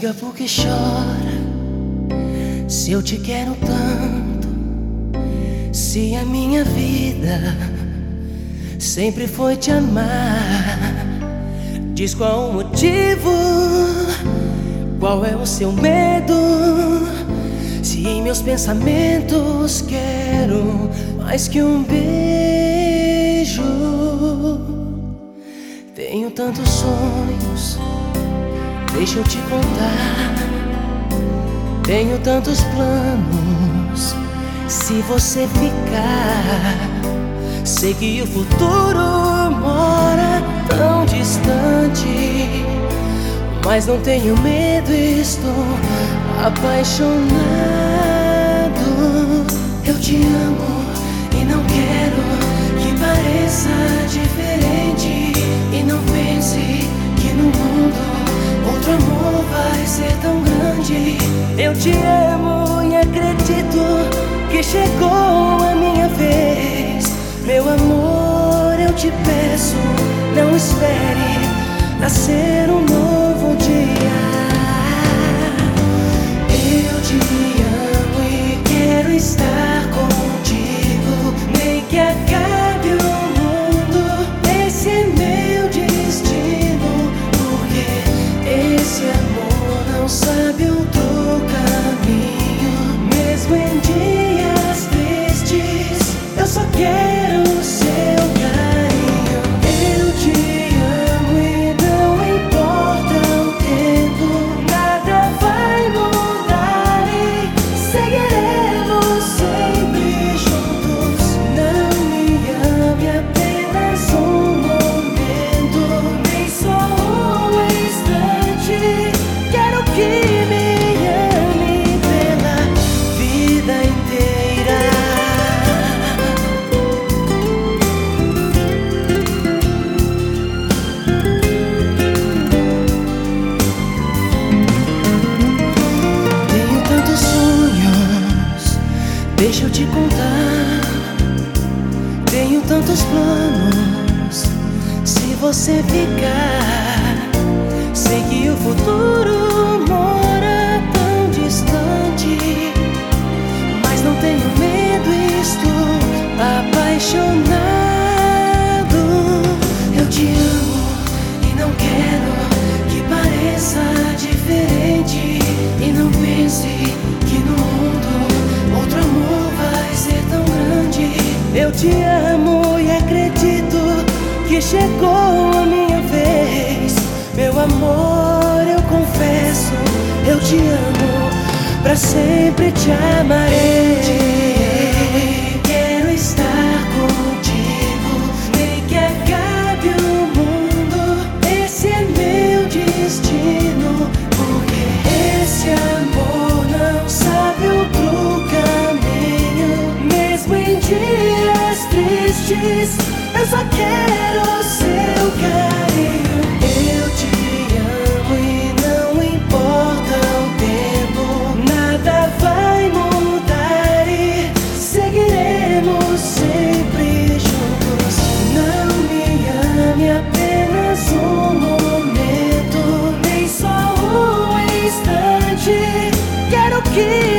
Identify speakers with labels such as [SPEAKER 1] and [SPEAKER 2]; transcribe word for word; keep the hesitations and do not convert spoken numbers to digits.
[SPEAKER 1] diga por que chora, se eu te quero tanto, se a minha vida sempre foi te amar. Diz qual o motivo, qual é o seu medo, se em meus pensamentos quero mais que um beijo. Tenho tantos sonhos, deixa eu te contar. Tenho tantos planos, se você ficar. Sei que o futuro mora tão distante, mas não tenho medo, estou apaixonado. Eu te amo e não quero que pareça diferente. E não pense que no mundo outro amor vai ser tão grande. Eu te amo e acredito que chegou a minha vez. Meu amor, eu te peço, não espere nascer um novo dia. Eu te amo e quero estar contigo, nem que acabe o mundo. Esse é meu destino, porque esse amor não sabe outro caminho. Mesmo em dias tristes, eu só quero o seu carinho. Eu te amo e não importa o tempo, nada vai mudar e seguiremos sempre juntos. Não me ame apenas um momento, nem só um instante. Quero que me ame pela vida inteira. Tenho tantos sonhos, deixa eu te contar. Tenho tantos planos, se você ficar. Sei que o futuro mora tão distante, mas não tenho medo, estou apaixonado. Eu te amo e não quero que pareça diferente. E não pense que no mundo outro amor vai ser tão grande. Eu te amo e acredito que chegou a minha vez. Meu amor, eu confesso, eu te amo, pra sempre te amarei. Quero estar contigo, nem que acabe o mundo. Esse é meu destino, porque esse amor não sabe outro caminho. Mesmo em dias tristes, eu só quero o seu carinho. Eu te amo e não importa o tempo, nada vai mudar e seguiremos sempre juntos. Não me ame apenas um momento, nem só um instante. Quero que